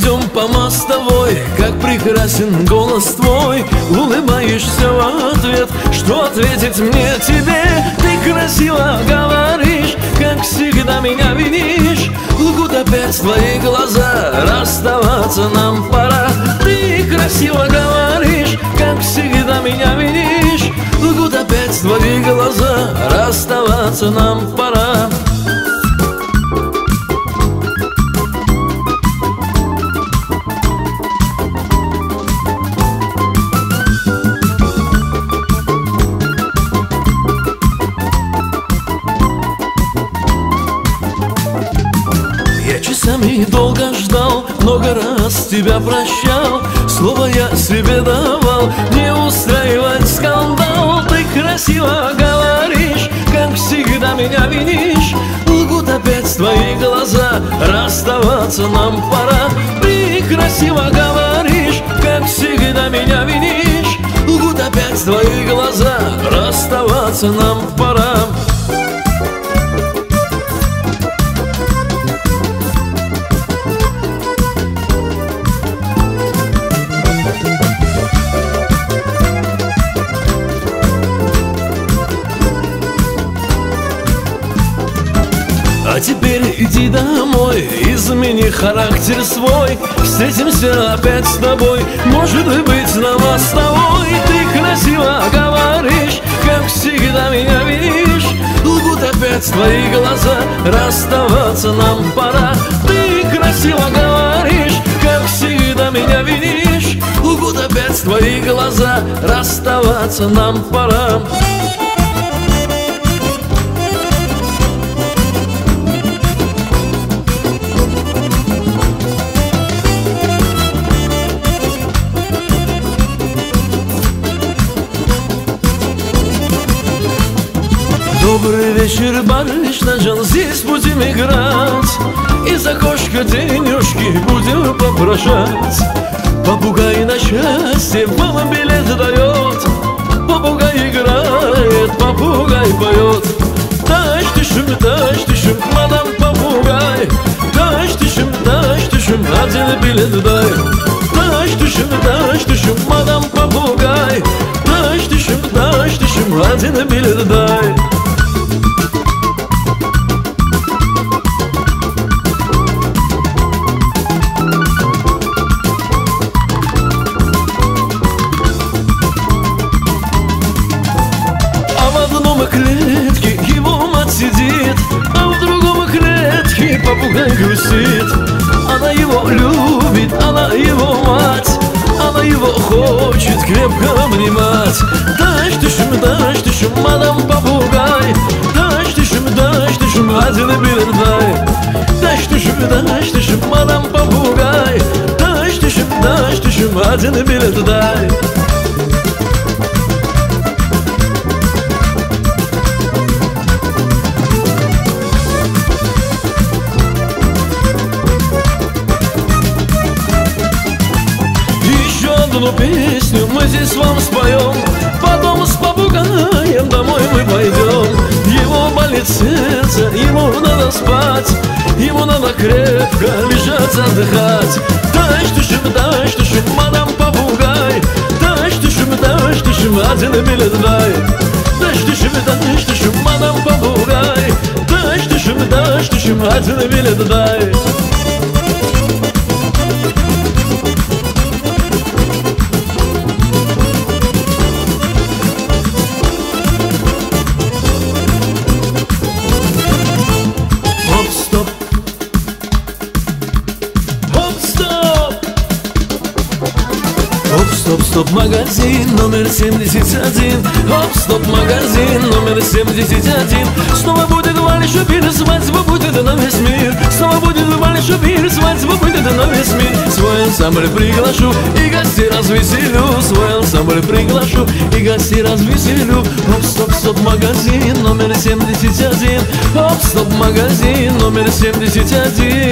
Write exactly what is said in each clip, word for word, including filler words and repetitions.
идем по мостовой, как прекрасен голос твой. Улыбаешься в ответ, что ответить мне тебе? Ты красиво говоришь, как всегда меня винишь. Лгут опять твои глаза, расставаться нам пора. Ты красиво говоришь, как всегда меня винишь. Лгут опять твои глаза, расставаться нам пора. Часами долго ждал, много раз тебя прощал. Слово я себе давал, не устраивать скандал. Ты красиво говоришь, как всегда меня винишь. Лгут опять твои глаза, расставаться нам пора. Ты красиво говоришь, как всегда меня винишь. Лгут опять твои глаза, расставаться нам пора. А теперь иди домой, измени характер свой. Встретимся опять с тобой, может быть, на мостовой. Ты красиво говоришь, как всегда меня винишь. Лгут опять твои глаза, расставаться нам пора. Ты красиво говоришь, как всегда меня винишь. Лгут опять твои глаза, расставаться нам пора. Добрый вечер, барышня, Жан, здесь будем играть. Из окошка денежки будем попрошать. Попугай на счастье вам билет дает. Попугай играет, попугай поет. Тащ ты шум, тащ ты шум, мадам попугай. Тащ ты шум, тащ ты шум, один билет дай. Тащ ты шум, тащ ты шум, мадам попугай. Тащ ты шум, тащ ты шум, один билет дай. Клетке его мать сидит, а в другом клетке попугай грустит. Она его любит, она его мать, она его хочет крепко обнимать. Тащ ты шум, тащ ты шум, мадам попугай. Тащ ты шум, тащ ты шум, один билет дай. Тащ ты шум, тащ ты шум, мадам попугай. Тащ ты шум, тащ ты шум, один билет дай. Одну песню мы здесь вам споем, потом с попугаем домой мы пойдем. Его болит сердце, ему надо спать, ему надо крепко лежать, отдыхать. Тащ ты шум, тащ ты шум, мадам попугай. Тащ ты шум, тащ ты шум, один билет дай. Тащ ты шум, тащ ты шум, мадам попугай. Тащ ты шум, тащ ты шум, один билет дай. Стоп, магазин номер семьдесят один. Оп, стоп, магазин номер семьдесят один. Снова будет Валя Шупир, свадьба будет на весь мир. Снова будет Валя Шупир, свадьба будет на весь мир. Свой ансамбль приглашу и гостей развеселю. Свой ансамбль приглашу и гостей развеселю. Оп, стоп, стоп, магазин номер семьдесят один. Оп, стоп, магазин номер семьдесят один.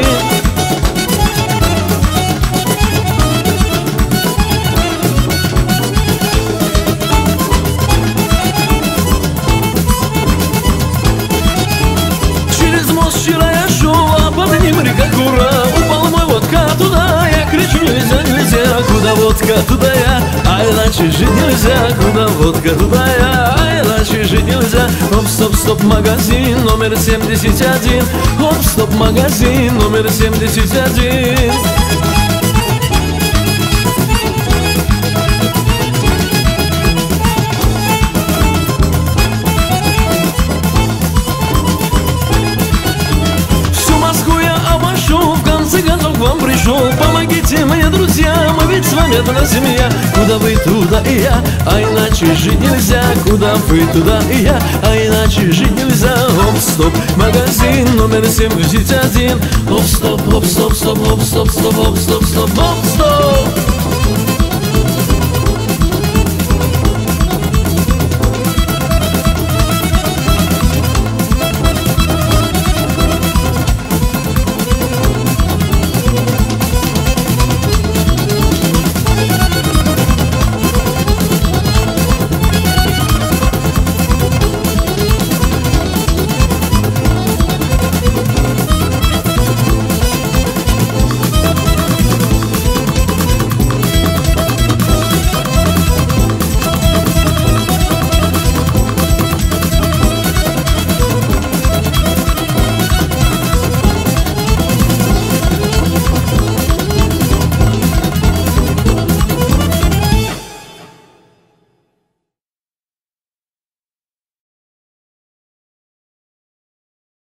Вчера я шел, а под ним река Кура. Упал мой водка туда, я водка, туда я, а иначе жить нельзя. Куда водка, туда я, а иначе жить нельзя. Оп, стоп, стоп, магазин номер семьдесят один. Оп, стоп, магазин номер семьдесят один. К вам пришел, помогите мне, друзья, мы ведь с вами одна семья. Куда вы, туда и я, а иначе жить нельзя. Куда вы, туда и я, а иначе жить нельзя. Оп, стоп, магазин номер семьдесят один. Оп, стоп, оп, стоп, стоп, оп, стоп, стоп, оп, стоп, стоп, оп, стоп.